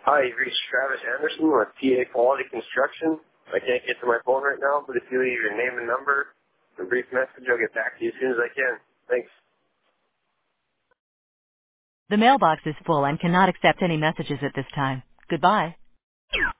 Hi, you've reached Travis Anderson with PA Quality Construction. I can't get to my phone right now, but if you leave your name and number, a brief message, I'll get back to you as soon as I can. Thanks. The mailbox is full and cannot accept any messages at this time. Goodbye.